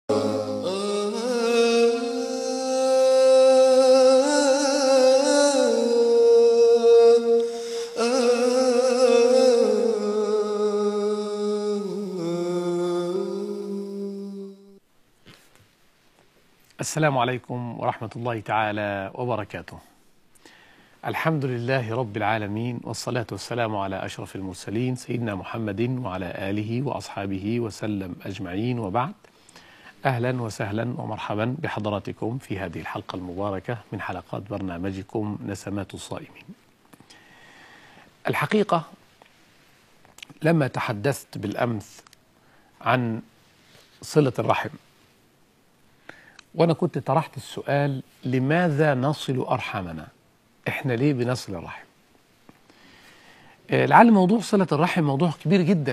السلام عليكم ورحمة الله تعالى وبركاته. الحمد لله رب العالمين، والصلاة والسلام على أشرف المرسلين سيدنا محمد وعلى آله وأصحابه وسلم أجمعين، وبعد. أهلا وسهلا ومرحبا بحضراتكم في هذه الحلقة المباركة من حلقات برنامجكم نسمات الصائمين. الحقيقة لما تحدثت بالأمس عن صلة الرحم، وأنا كنت طرحت السؤال: لماذا نصل أرحامنا؟ إحنا ليه بنصل الرحم؟ لعل موضوع صلة الرحم موضوع كبير جدا،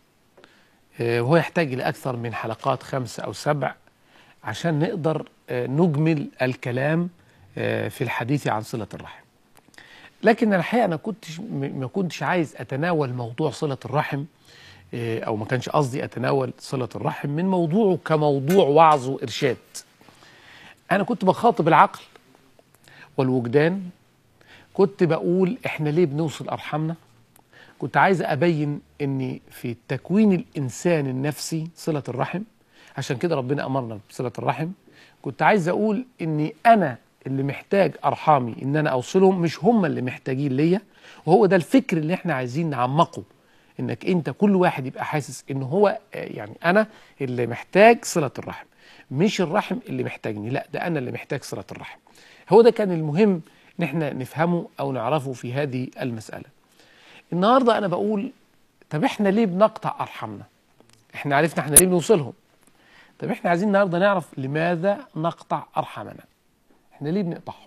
وهو يحتاج إلى أكثر من حلقات 5 أو 7 عشان نقدر نجمل الكلام في الحديث عن صلة الرحم. لكن الحقيقة أنا ما كنتش عايز أتناول موضوع صلة الرحم، أو ما كانش قصدي أتناول صلة الرحم من موضوعه كموضوع وعظ وإرشاد. أنا كنت بخاطب العقل والوجدان، كنت بقول إحنا ليه بنوصل أرحامنا. كنت عايز أبين إن في التكوين الإنسان النفسي صلة الرحم، عشان كده ربنا أمرنا بصلة الرحم. كنت عايز أقول إني أنا اللي محتاج أرحامي إن أنا أوصلهم، مش هم اللي محتاجين ليا. وهو ده الفكر اللي إحنا عايزين نعمقه، إنك أنت كل واحد يبقى حاسس إن هو يعني أنا اللي محتاج صلة الرحم، مش الرحم اللي محتاجني، لا ده أنا اللي محتاج صلة الرحم. هو ده كان المهم إن إحنا نفهمه أو نعرفه في هذه المسألة. النهاردة أنا بقول: طب إحنا ليه بنقطع أرحامنا؟ إحنا عرفنا إحنا ليه بنوصلهم. طب إحنا عايزين النهاردة نعرف لماذا نقطع أرحامنا؟ إحنا ليه بنقطعهم؟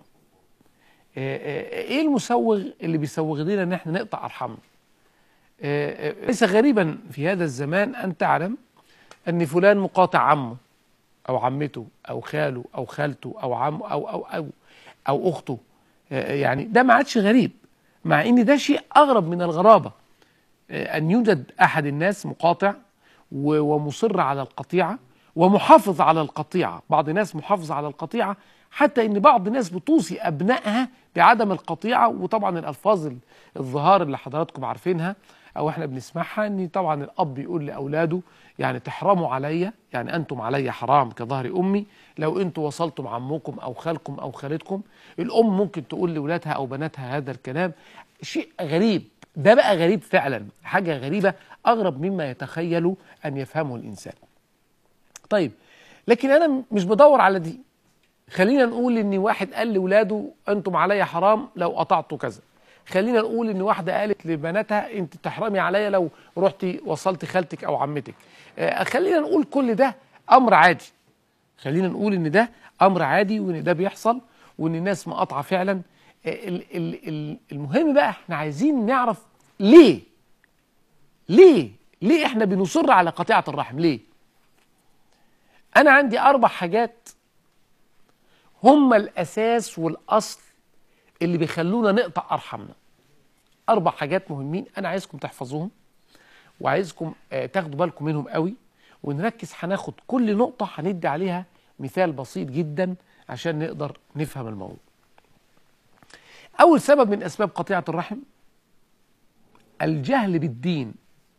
إيه المسوغ اللي بيسوغ لنا إن إحنا نقطع أرحامنا؟ ليس غريبا في هذا الزمان أن تعلم أن فلان مقاطع عمه أو عمته أو خاله أو خالته أو عمه أو أخته. يعني ده ما عادش غريب، مع إن ده شيء أغرب من الغرابة، أن يوجد أحد الناس مقاطع ومصر على القطيعة ومحافظ على القطيعة. بعض الناس محافظ على القطيعة، حتى إن بعض الناس بتوصي أبنائها بعدم القطيعة. وطبعا الألفاظ الظهار اللي حضراتكم عارفينها أو إحنا بنسمعها، إن طبعا الأب يقول لأولاده: يعني تحرموا عليا، يعني أنتم علي حرام كظهر أمي لو أنتم وصلتم عمكم أو خالكم أو خالتكم. الأم ممكن تقول لأولادها أو بناتها هذا الكلام. شيء غريب، ده بقى غريب فعلا، حاجة غريبة أغرب مما يتخيل أن يفهمه الإنسان. طيب، لكن أنا مش بدور على دي. خلينا نقول إن واحد قال لأولاده: أنتم علي حرام لو قطعتوا كذا. خلينا نقول إن واحدة قالت لبناتها: أنت تحرمي عليا لو رحتي وصلت خالتك أو عمتك. خلينا نقول كل ده أمر عادي. خلينا نقول إن ده أمر عادي، وإن ده بيحصل، وإن الناس مقاطعة فعلا. المهم بقى احنا عايزين نعرف ليه احنا بنصر على قطيعة الرحم؟ ليه؟ أنا عندي 4 حاجات هم الأساس والأصل اللي بيخلونا نقطع أرحامنا. 4 حاجات مهمين أنا عايزكم تحفظوهم، وعايزكم تاخدوا بالكم منهم قوي، ونركز. هناخد كل نقطة هندي عليها مثال بسيط جدا عشان نقدر نفهم الموضوع. أول سبب من أسباب قطيعة الرحم الجهل بالدين.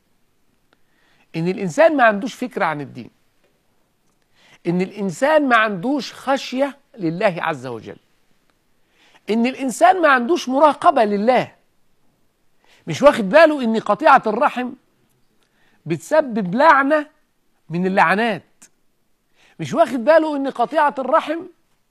إن الإنسان ما عندوش فكرة عن الدين، إن الإنسان ما عندوش خشية لله عز وجل، إن الإنسان ما عندوش مراقبة لله، مش واخد باله إن قطيعة الرحم بتسبب لعنة من اللعنات، مش واخد باله إن قطيعة الرحم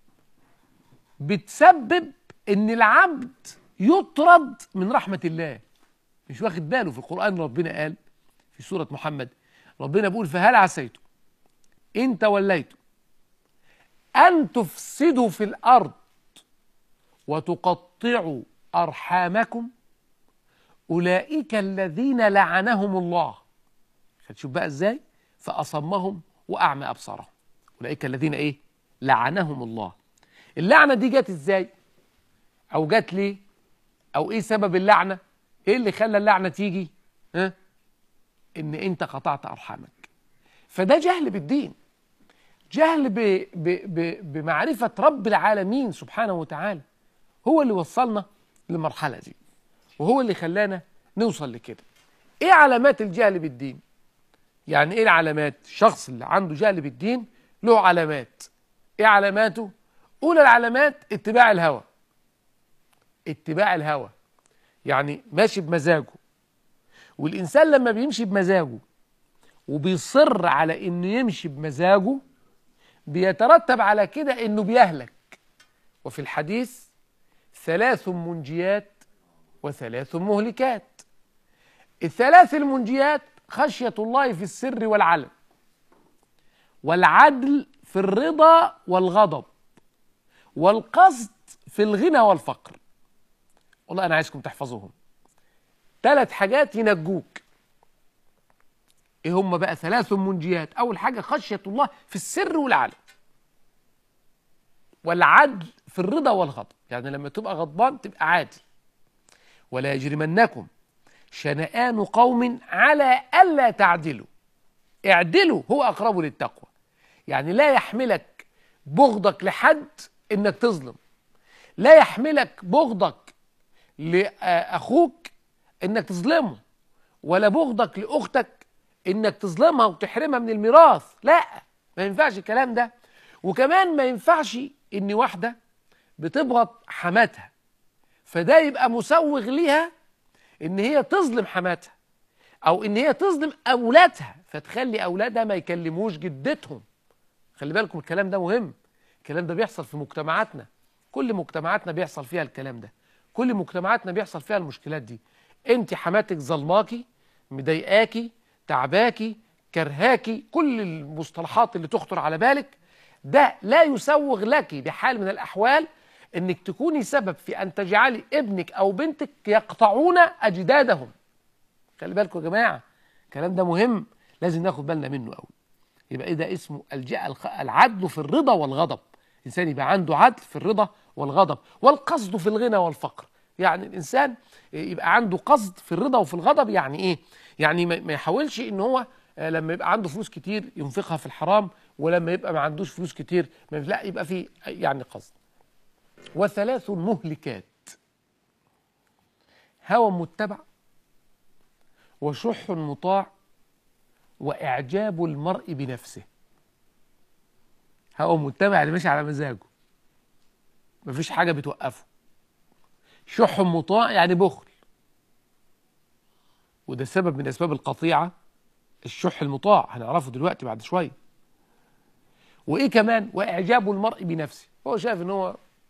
بتسبب إن العبد يطرد من رحمة الله. مش واخد باله. في القرآن ربنا قال في سورة محمد، ربنا بيقول: فهل عسيتم إن توليتم أن تفسدوا في الأرض وتقطعوا أرحامكم أولئك الذين لعنهم الله. فتشوف بقى إزاي؟ فأصمهم وأعمى أبصارهم. أولئك الذين إيه؟ لعنهم الله. اللعنة دي جت إزاي؟ أو جت ليه؟ أو إيه سبب اللعنة؟ إيه اللي خلى اللعنة تيجي؟ إن أنت قطعت أرحامك. فده جهل بالدين. جهل بمعرفة رب العالمين سبحانه وتعالى، هو اللي وصلنا للمرحلة دي، وهو اللي خلانا نوصل لكده. ايه علامات الجهل بالدين؟ يعني ايه العلامات؟ الشخص اللي عنده جهل بالدين له علامات. ايه علاماته؟ اولى العلامات اتباع الهوى. اتباع الهوى يعني ماشي بمزاجه، والإنسان لما بيمشي بمزاجه وبيصر على إنه يمشي بمزاجه بيترتب على كده إنه بيهلك. وفي الحديث 3 منجيات و3 مهلكات. ال3 المنجيات خشية الله في السر والعلن، والعدل في الرضا والغضب، والقصد في الغنى والفقر. والله أنا عايزكم تحفظوهم، 3 حاجات ينجوك. ايه هم بقى 3 منجيات؟ اول حاجه خشيه الله في السر والعلن، والعدل في الرضا والغضب، يعني لما تبقى غضبان تبقى عادل. ولا يجرمنكم شنآن قوم على الا تعدلوا، اعدلوا هو اقرب للتقوى. يعني لا يحملك بغضك لحد انك تظلم، لا يحملك بغضك لاخوك انك تظلمه، ولا بغضك لاختك انك تظلمها وتحرمها من الميراث. لا، ما ينفعش الكلام ده. وكمان ما ينفعش ان واحده بتبغض حماتها فده يبقى مسوغ ليها ان هي تظلم حماتها، او ان هي تظلم اولادها فتخلي اولادها ما يكلموش جدتهم. خلي بالكم الكلام ده مهم. الكلام ده بيحصل في مجتمعاتنا، كل مجتمعاتنا بيحصل فيها الكلام ده، كل مجتمعاتنا بيحصل فيها المشكلات دي. انت حماتك ظلماكي، مضايقاكي، تعباكي، كرهاكي، كل المصطلحات اللي تخطر على بالك، ده لا يسوغ لك بحال من الأحوال انك تكوني سبب في ان تجعلي ابنك او بنتك يقطعون اجدادهم. خلي بالكم يا جماعه، الكلام ده مهم، لازم ناخد بالنا منه قوي. يبقى ايه ده؟ اسمه العدل في الرضا والغضب. الانسان يبقى عنده عدل في الرضا والغضب، والقصد في الغنى والفقر. يعني الانسان يبقى عنده قصد في الرضا وفي الغضب. يعني ايه؟ يعني ما يحاولش ان هو لما يبقى عنده فلوس كتير ينفقها في الحرام، ولما يبقى ما عندوش فلوس كتير لا، يبقى في يعني قصد. و3 مهلكات: هوى متبع، وشح مطاع، وإعجاب المرء بنفسه. هوى متبع اللي ماشي على مزاجه، مفيش حاجة بتوقفه. شح مطاع يعني بخل، وده سبب من أسباب القطيعة، الشح المطاع هنعرفه دلوقتي بعد شوية. وإيه كمان؟ وإعجاب المرء بنفسه، هو شايف إن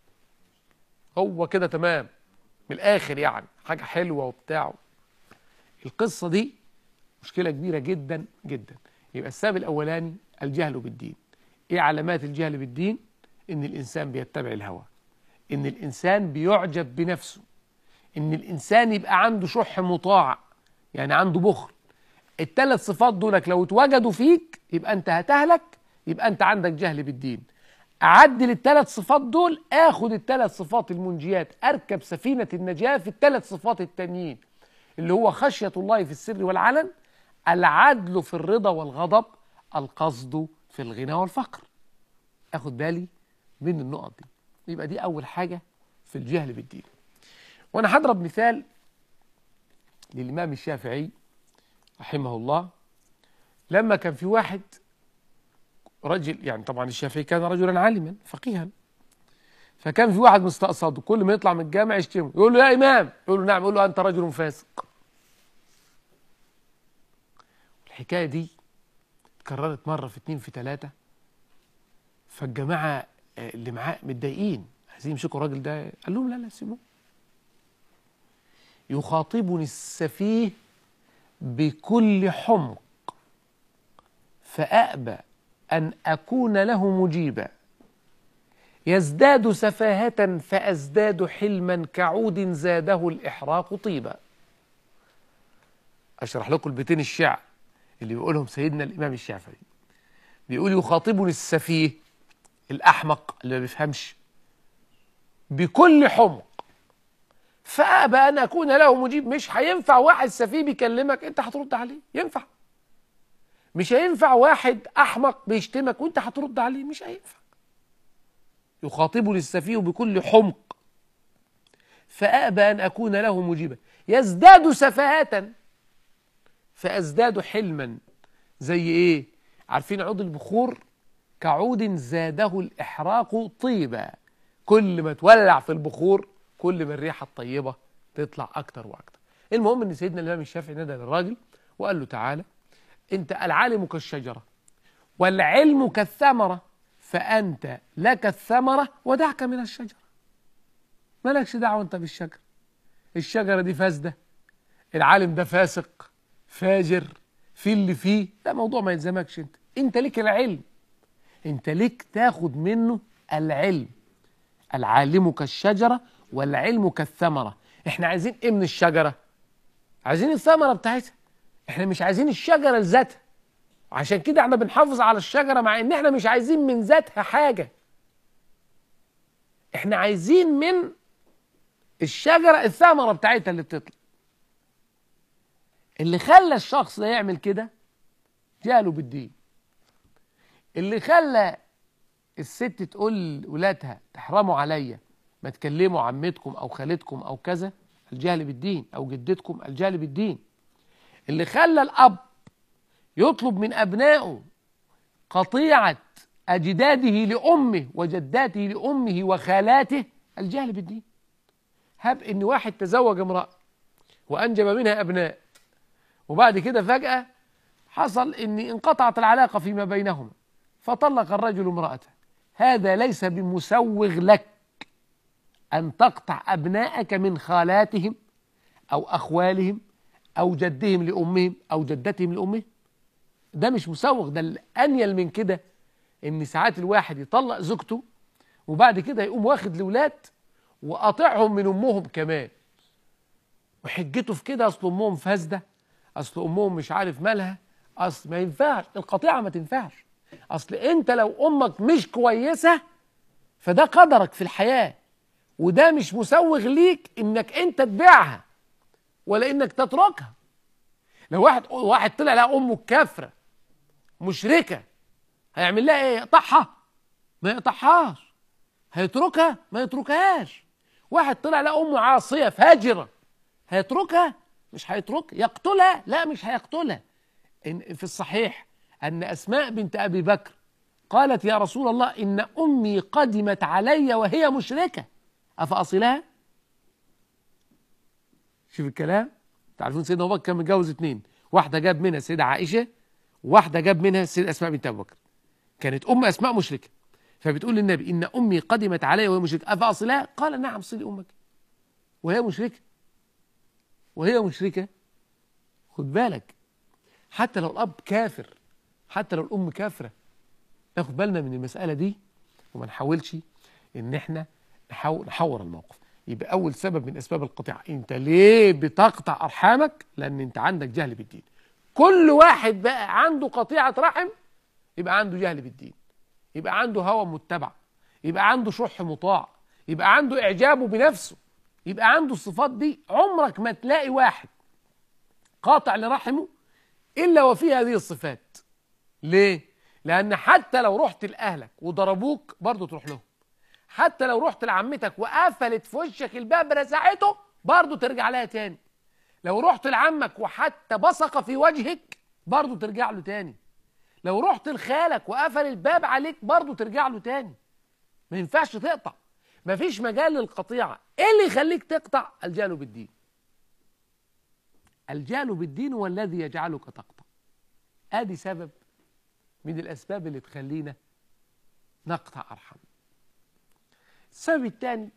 هو كده تمام من الآخر، يعني حاجة حلوة وبتاعه. القصة دي مشكلة كبيرة جدا جدا. يبقى السبب الأولاني الجهل بالدين. إيه علامات الجهل بالدين؟ إن الإنسان بيتبع الهوى، إن الإنسان بيعجب بنفسه، إن الإنسان يبقى عنده شح مطاع، يعني عنده بخل. ال3 صفات دولك لو اتوجدوا فيك يبقى أنت هتهلك، يبقى أنت عندك جهل بالدين. أعدل ال3 صفات دول، آخد ال3 صفات المنجيات، أركب سفينة النجاة في ال3 صفات التانيين، اللي هو خشية الله في السر والعلن، العدل في الرضا والغضب، القصد في الغنى والفقر. اخد بالي من النقط دي. يبقى دي اول حاجة في الجهل بالدين. وانا هضرب مثال للامام الشافعي رحمه الله، لما كان في واحد رجل، يعني طبعا الشافعي كان رجلا عالما فقيها، فكان في واحد مستقصده كل ما يطلع من الجامع يشتمه، يقول له يا امام، يقول له نعم، يقول له انت رجل فاسق. الحكاية دي اتكررت مرة، في 2، في 3، فالجماعة اللي معاه متضايقين عايزين يمسكوا الراجل ده. قال لهم لا لا، سيبوه. يخاطبني السفيه بكل حمق فأأبى أن أكون له مجيبا، يزداد سفاهة فأزداد حلما، كعود زاده الإحراق طيبا. أشرح لكم البيتين الشعر اللي بيقولهم سيدنا الإمام الشافعي. بيقول يخاطبني السفيه الأحمق اللي ما بيفهمش بكل حمق فأبى أن أكون له مجيب. مش هينفع واحد سفيه بيكلمك أنت هترد عليه، ينفع؟ مش هينفع واحد أحمق بيشتمك وأنت هترد عليه، مش هينفع. يخاطبني السفيه بكل حمق فأبى أن أكون له مجيبا، يزداد سفاهة فأزداد حلما. زي إيه؟ عارفين عود البخور؟ كعود زاده الإحراق طيبا، كل ما تولع في البخور كل ما الريحة الطيبة تطلع أكتر وأكتر. المهم أن سيدنا الإمام الشافعي نادى للراجل وقال له تعالى، أنت العالم كالشجرة والعلم كالثمرة، فأنت لك الثمرة ودعك من الشجرة، مالكش دعوة أنت بالشجرة. الشجرة دي فاسدة، العالم ده فاسق فاجر، في اللي فيه ده موضوع ما يلزمكش. أنت ليك العلم، أنت ليك تاخد منه العلم. العالم كالشجرة والعلم كالثمرة. احنا عايزين ايه من الشجرة؟ عايزين الثمرة بتاعتها، احنا مش عايزين الشجرة لذاتها. عشان كده احنا بنحافظ على الشجرة مع ان احنا مش عايزين من ذاتها حاجة، احنا عايزين من الشجرة الثمرة بتاعتها اللي بتطلع. اللي خلى الشخص ده يعمل كده جهله بالدين. اللي خلى الست تقول لولادها تحرموا عليا، ما تكلموا عمتكم او خالتكم او كذا، الجهل بالدين، او جدتكم، الجهل بالدين. اللي خلى الاب يطلب من ابنائه قطيعة اجداده لامه وجداته لامه وخالاته، الجهل بالدين. هب ان واحد تزوج امرأة وانجب منها ابناء، وبعد كده فجأة حصل ان انقطعت العلاقة فيما بينهما فطلق الرجل امرأته، هذا ليس بمسوغ لك أن تقطع أبنائك من خالاتهم أو أخوالهم أو جدهم لأمهم أو جدتهم لأمهم. ده مش مسوغ. ده الأنيل من كده إن ساعات الواحد يطلق زوجته وبعد كده يقوم واخد الأولاد وقاطعهم من أمهم كمان، وحجته في كده أصل أمهم فاسدة، أصل أمهم مش عارف مالها، أصل ما ينفعش القطيعة، ما تنفعش. أصل أنت لو أمك مش كويسة فده قدرك في الحياة، وده مش مسوغ ليك إنك أنت تبيعها ولا إنك تتركها. لو واحد طلع لها أمه كافرة مشركة، هيعمل لها إيه؟ يقطعها؟ ما يقطعهاش. هيتركها؟ ما يتركهاش. واحد طلع لها أمه عاصية فاجرة، هيتركها؟ مش هيتركها. يقتلها؟ لا مش هيقتلها. في الصحيح أن أسماء بنت أبي بكر قالت يا رسول الله إن أمي قدمت علي وهي مشركة أفأصلها؟ شوف الكلام. تعرفون سيدنا أبو بكر كان متجوز 2، واحدة جاب منها السيدة عائشة وواحدة جاب منها السيدة أسماء بنت أبي بكر. كانت أم أسماء مشركة، فبتقول للنبي إن أمي قدمت علي وهي مشركة أفأصلها؟ قال نعم صلي أمك وهي مشركة. وهي مشركة. خد بالك، حتى لو الأب كافر، حتى لو الأم كافرة، ناخد بالنا من المسألة دي وما نحاولش إن إحنا نحور الموقف. يبقى أول سبب من أسباب القطيعة، أنت ليه بتقطع أرحامك؟ لأن أنت عندك جهل بالدين. كل واحد بقى عنده قطيعة رحم يبقى عنده جهل بالدين، يبقى عنده هوى متبع، يبقى عنده شح مطاع، يبقى عنده إعجابه بنفسه، يبقى عنده الصفات دي. عمرك ما تلاقي واحد قاطع لرحمه إلا وفيه هذه الصفات. ليه؟ لأن حتى لو رحت لأهلك وضربوك برضه تروح لهم، حتى لو رحت لعمتك وقفلت في وشك الباب رزعته برضه ترجع لها تاني، لو رحت لعمك وحتى بصق في وجهك برضه ترجع له تاني، لو رحت لخالك وقفل الباب عليك برضه ترجع له تاني. ما ينفعش تقطع، ما فيش مجال للقطيعة. ايه اللي يخليك تقطع؟ الجهل بالدين. الجهل بالدين هو الذي يجعلك تقطع. ادي سبب من الاسباب اللي تخلينا نقطع ارحام. السبب الثاني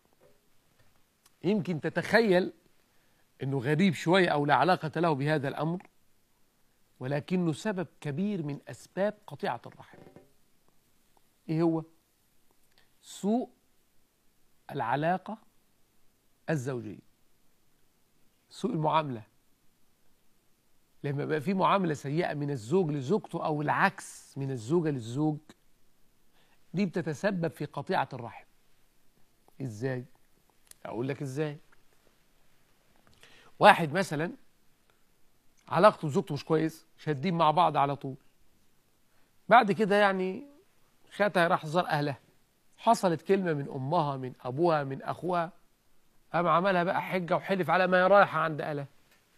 يمكن تتخيل انه غريب شوية او لا علاقة له بهذا الامر، ولكنه سبب كبير من اسباب قطيعة الرحم. ايه هو؟ سوء العلاقة الزوجية، سوء المعاملة. لما بقى في معاملة سيئة من الزوج لزوجته أو العكس من الزوجة للزوج، دي بتتسبب في قطيعة الرحم. إزاي؟ أقول لك إزاي. واحد مثلا علاقته بزوجته مش كويس، شادين مع بعض على طول. بعد كده يعني خاتها راح زار أهلها، حصلت كلمة من أمها من أبوها من أخوها، قام عملها بقى حجة وحلف على ما هي رايحة عند أهلها.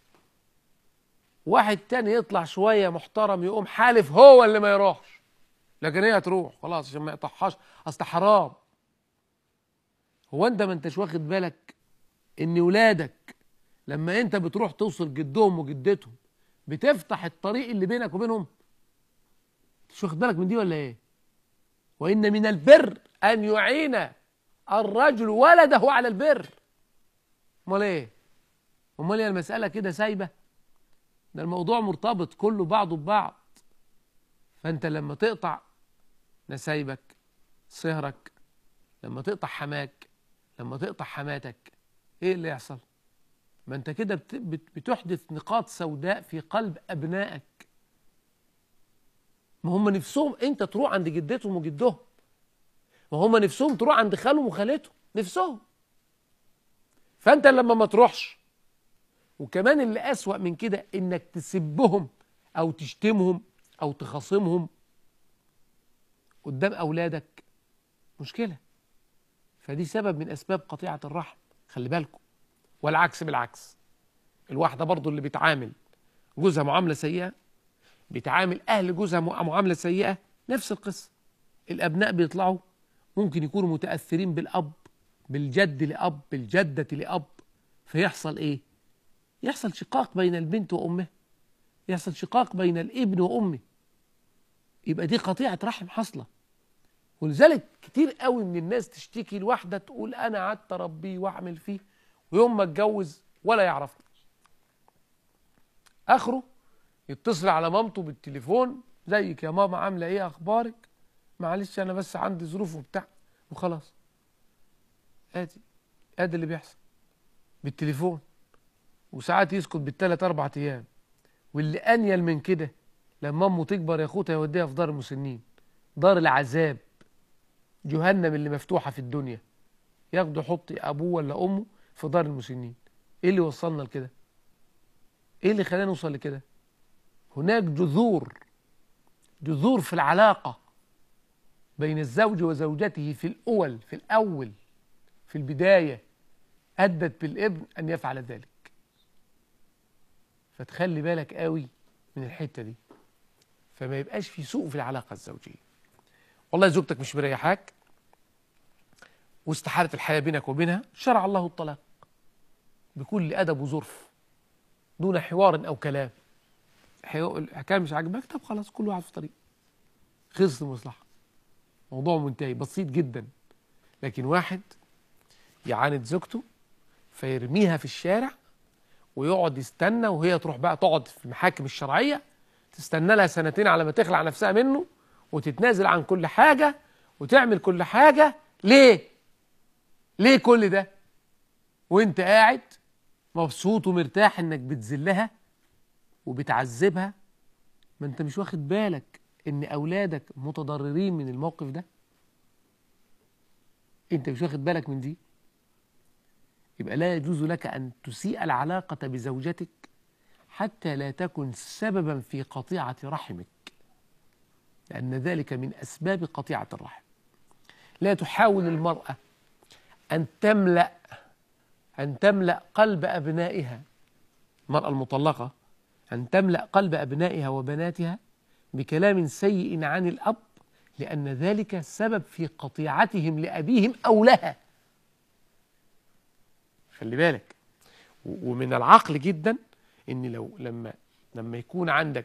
واحد تاني يطلع شوية محترم يقوم حالف هو اللي ما يروحش، لكن هي هتروح خلاص عشان ما يقطعهاش، أصل حرام. هو أنت ما أنتش واخد بالك إن ولادك لما أنت بتروح توصل جدهم وجدتهم بتفتح الطريق اللي بينك وبينهم؟ مش واخد بالك من دي ولا إيه؟ وإن من البر أن يعين الرجل ولده على البر. امال ايه؟ امال هي المسألة كده سايبة؟ ده الموضوع مرتبط كله بعضه ببعض. فانت لما تقطع نسايبك صهرك، لما تقطع حماك، لما تقطع حماتك، ايه اللي يحصل؟ ما انت كده بتحدث نقاط سوداء في قلب ابنائك. ما هم نفسهم انت تروح عند جدتهم وجدهم، ما هم نفسهم تروح عند خالهم وخالتهم، نفسهم. فانت لما ما تروحش، وكمان اللي أسوأ من كده إنك تسبهم أو تشتمهم أو تخاصمهم قدام أولادك، مشكلة. فدي سبب من أسباب قطيعة الرحم، خلي بالكم. والعكس بالعكس، الواحدة برضو اللي بتعامل جوزها معاملة سيئة، بتعامل أهل جوزها معاملة سيئة، نفس القصة. الأبناء بيطلعوا ممكن يكونوا متأثرين بالأب، بالجد لأب، بالجدة لأب، فيحصل إيه؟ يحصل شقاق بين البنت وأمها، يحصل شقاق بين الابن وأمه، يبقى دي قطيعة رحم حاصلة. ولذلك كتير قوي من الناس تشتكي الواحدة تقول أنا قعدت أربيه وأعمل فيه ويوم ما اتجوز ولا يعرفني، آخره يتصل على مامته بالتليفون، زيك يا ماما عاملة إيه أخبارك؟ معلش أنا بس عندي ظروف وبتاع، وخلاص. آدي اللي بيحصل بالتليفون. وساعات يسكت بالثلاث أربع أيام. واللي أنيل من كده لما أمه تكبر يا أخوتها يوديها في دار المسنين، دار العذاب، جهنم اللي مفتوحة في الدنيا، ياخدوا يحط أبوه ولا أمه في دار المسنين. إيه اللي وصلنا لكده؟ إيه اللي خلانا نوصل لكده؟ هناك جذور في العلاقة بين الزوج وزوجته في الأول في البداية أدت بالابن أن يفعل ذلك. فتخلي بالك قوي من الحتة دي، فما يبقاش في سوء في العلاقة الزوجية. والله زوجتك مش مريحاك واستحالت الحياة بينك وبينها، شرع الله الطلاق بكل أدب وظرف دون حوار أو كلام. الحكاية مش عاجبك، طب خلاص كل واحد في طريق، خلص المصلحة، موضوع منتهي بسيط جدا. لكن واحد يعاند زوجته فيرميها في الشارع ويقعد يستنى، وهي تروح بقى تقعد في المحاكم الشرعية تستنى لها سنتين على ما تخلع نفسها منه وتتنازل عن كل حاجة وتعمل كل حاجة. ليه؟ ليه كل ده وانت قاعد مبسوط ومرتاح انك بتذلها وبتعذبها؟ ما انت مش واخد بالك ان اولادك متضررين من الموقف ده؟ انت مش واخد بالك من دي؟ يبقى لا يجوز لك ان تسيء العلاقة بزوجتك حتى لا تكن سببا في قطيعة رحمك، لأن ذلك من أسباب قطيعة الرحم. لا تحاول المرأة أن تملأ قلب أبنائها، المرأة المطلقة، أن تملأ قلب أبنائها وبناتها بكلام سيء عن الأب، لأن ذلك سبب في قطيعتهم لأبيهم أو لها. خلي بالك. ومن العقل جدا إن لما يكون عندك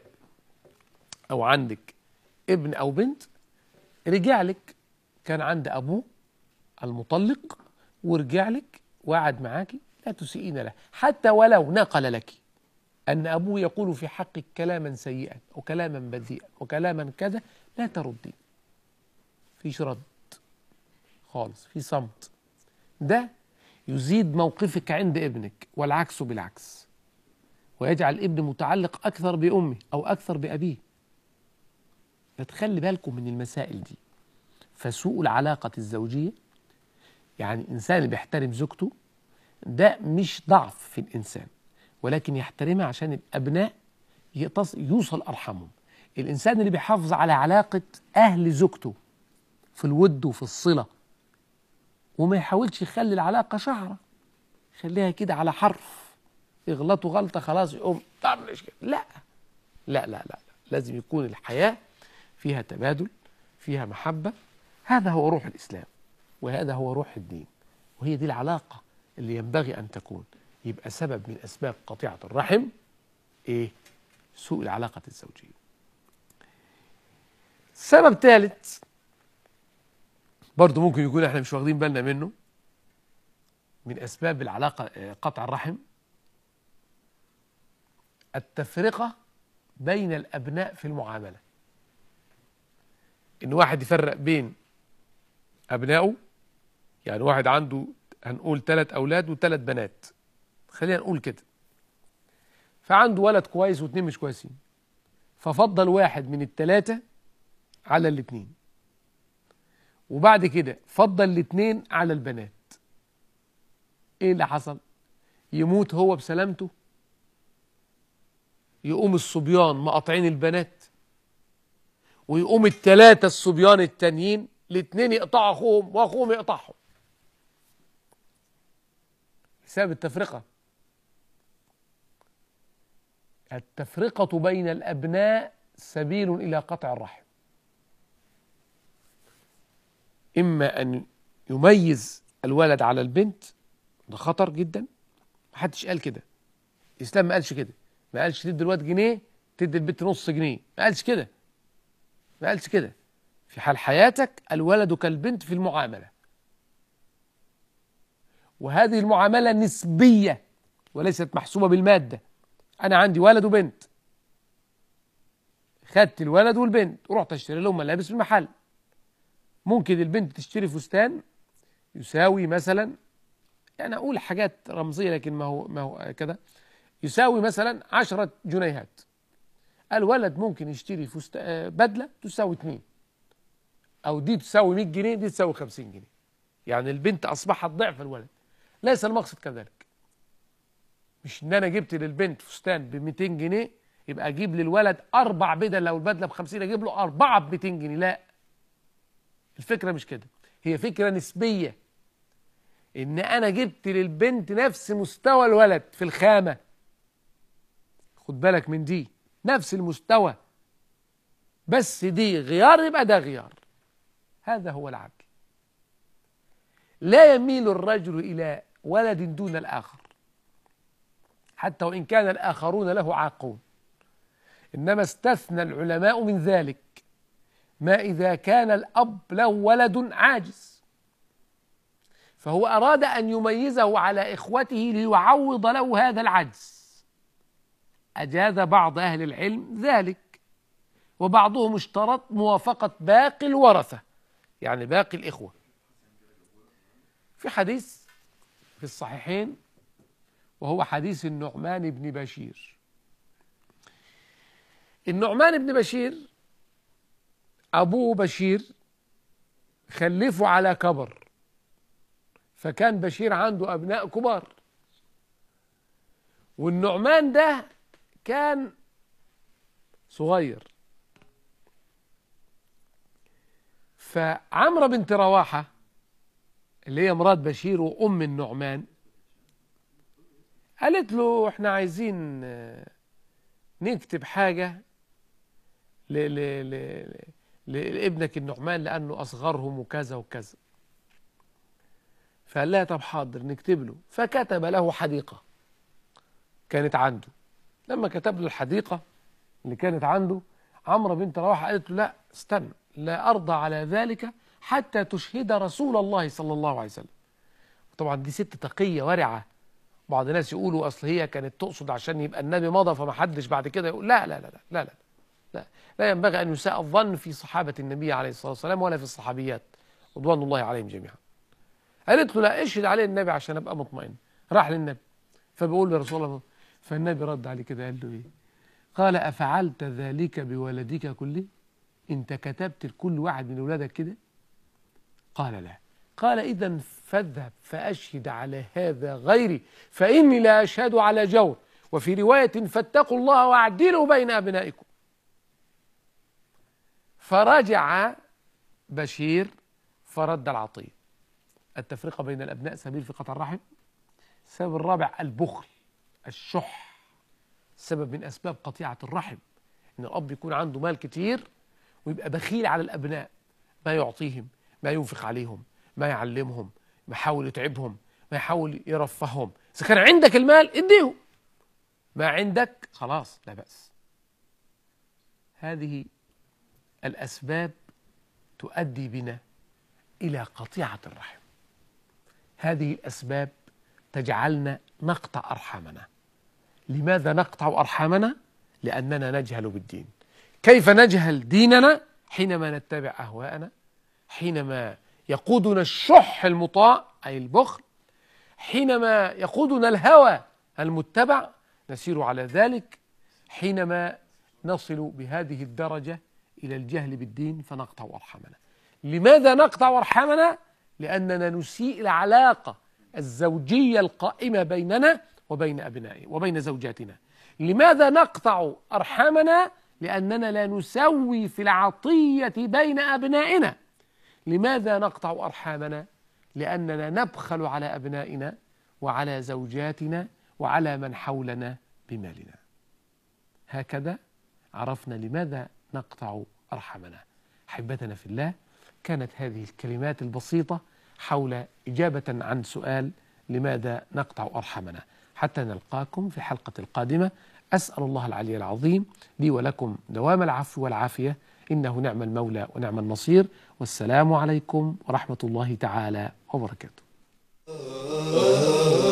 ابن أو بنت رجع لك، كان عند أبوه المطلق ورجع لك وقعد معاكي، لا تسيئين له حتى ولو نقل لك أن أبوه يقول في حقك كلاما سيئا وكلاما بذيئا وكلاما كذا، لا تردي، فيش رد خالص، في صمت. ده يزيد موقفك عند ابنك، والعكس بالعكس، ويجعل الابن متعلق أكثر بأمه أو أكثر بأبيه. فتخلي بالكم من المسائل دي. فسوء العلاقة الزوجية، يعني الإنسان اللي بيحترم زوجته ده مش ضعف في الإنسان، ولكن يحترمها عشان الأبناء يوصل أرحامهم. الإنسان اللي بيحافظ على علاقة أهل زوجته في الود وفي الصلة، وما يحاولش يخلي العلاقة شعرة، يخليها كده على حرف، يغلطوا غلطة خلاص يقوم طرش كده. لا لا لا لا لا، لازم يكون الحياة فيها تبادل، فيها محبة. هذا هو روح الإسلام، وهذا هو روح الدين، وهي دي العلاقة اللي ينبغي أن تكون. يبقى سبب من أسباب قطيعة الرحم إيه؟ سوء العلاقة الزوجية. سبب ثالث برضه ممكن يكون احنا مش واخدين بالنا منه من أسباب العلاقة قطع الرحم: التفرقة بين الأبناء في المعاملة. إن واحد يفرق بين أبنائه، يعني واحد عنده هنقول 3 أولاد و3 بنات، خلينا نقول كده، فعنده ولد كويس و2 مش كويسين، ففضل واحد من ال3 على ال2، وبعد كده فضل ال2 على البنات. ايه اللي حصل؟ يموت هو بسلامته، يقوم الصبيان مقاطعين البنات، ويقوم ال3 الصبيان التانيين ال2 يقطعوا اخوهم واخوهم يقطعهم بسبب التفرقة. التفرقة بين الأبناء سبيل إلى قطع الرحم. إما أن يميز الولد على البنت، ده خطر جدا، محدش قال كده، الإسلام ما قالش كده، ما قالش تدي الواد جنيه تدي البنت نص جنيه، ما قالش كده، ما قالش كده. في حال حياتك الولد كالبنت في المعاملة، وهذه المعاملة نسبية وليست محسوبة بالمادة. أنا عندي ولد وبنت، خدت الولد والبنت ورحت اشتري لهم ملابس في المحل. ممكن البنت تشتري فستان يساوي مثلا، يعني أقول حاجات رمزية لكن ما هو كده، يساوي مثلا 10 جنيهات. الولد ممكن يشتري بدلة تساوي 2، أو دي تساوي 100 جنيه دي تساوي 50 جنيه. يعني البنت أصبحت ضعف الولد. ليس المقصد كذلك، مش إن أنا جبت للبنت فستان ب 200 جنيه يبقى أجيب للولد 4 بدل، لو البدلة ب50 أجيب له 4 ب 200 جنيه. لا، الفكرة مش كده، هي فكرة نسبية. إن أنا جبت للبنت نفس مستوى الولد في الخامة، خد بالك من دي، نفس المستوى، بس دي غيار يبقى ده غيار. هذا هو العدل. لا يميل الرجل إلى ولد دون الآخر حتى وإن كان الآخرون له عاقون، إنما استثنى العلماء من ذلك ما إذا كان الأب له ولد عاجز، فهو أراد أن يميزه على إخوته ليعوض له هذا العجز. أجاز بعض أهل العلم ذلك، وبعضهم اشترط موافقة باقي الورثة، يعني باقي الإخوة. في حديث في الصحيحين وهو حديث النعمان بن بشير. النعمان بن بشير أبوه بشير خلفه على كبر، فكان بشير عنده أبناء كبار، والنعمان ده كان صغير. فعمرة بنت رواحة اللي هي مرات بشير وأم النعمان قالت له احنا عايزين نكتب حاجة لابنك النعمان لأنه أصغرهم وكذا وكذا. فقال لها طب حاضر نكتب له، فكتب له حديقة كانت عنده. لما كتب له الحديقة اللي كانت عنده، عمرو بنت رواحة قالت له لا استنى، لا أرضى على ذلك حتى تشهد رسول الله صلى الله عليه وسلم. طبعا دي ست تقية ورعة. بعض الناس يقولوا أصل هي كانت تقصد عشان يبقى النبي مضى فما حدش بعد كده يقول لا لا لا لا لا لا لا, لا ينبغي أن يساء الظن في صحابة النبي عليه الصلاة والسلام ولا في الصحابيات رضوان الله عليهم جميعا. قالت له لا اشهد عليه النبي عشان أبقى مطمئن. راح للنبي فبيقول له رسول الله، فالنبي رد عليه كده قال له إيه؟ قال أفعلت ذلك بولدك كله؟ أنت كتبت لكل واحد من أولادك كده؟ قال لا. قال إذن فاذهب فأشهد على هذا غيري، فإني لا أشهد على جور، وفي رواية فاتقوا الله واعدلوا بين أبنائكم. فرجع بشير فرد العطية. التفرقة بين الأبناء سبيل في قطع الرحم. السبب الرابع البخل، الشح، سبب من أسباب قطيعة الرحم، إن الأب يكون عنده مال كتير ويبقى بخيل على الأبناء، ما يعطيهم، ما ينفق عليهم، ما يعلمهم، ما يحاول يتعبهم، ما يحاول يرفههم. إذا كان عندك المال اديهم، ما عندك خلاص لا بأس. هذه الأسباب تؤدي بنا إلى قطيعة الرحم. هذه الأسباب تجعلنا نقطع أرحامنا. لماذا نقطع أرحامنا؟ لأننا نجهل بالدين. كيف نجهل ديننا؟ حينما نتبع أهواءنا، حينما يقودنا الشح المطاع أي البخل، حينما يقودنا الهوى المتبع نسير على ذلك، حينما نصل بهذه الدرجة إلى الجهل بالدين فنقطع أرحامنا. لماذا نقطع أرحامنا؟ لأننا نسيء العلاقة الزوجية القائمة بيننا وبين أبنائنا وبين زوجاتنا. لماذا نقطع أرحامنا؟ لأننا لا نسوي في العطية بين أبنائنا. لماذا نقطع أرحامنا؟ لأننا نبخل على أبنائنا وعلى زوجاتنا وعلى من حولنا بمالنا. هكذا عرفنا لماذا نقطع أرحامنا. أحبتنا في الله، كانت هذه الكلمات البسيطة حول إجابة عن سؤال لماذا نقطع أرحامنا. حتى نلقاكم في الحلقة القادمة، أسأل الله العلي العظيم لي ولكم دوام العفو والعافية، إنه نعم المولى ونعم النصير. والسلام عليكم ورحمة الله تعالى وبركاته.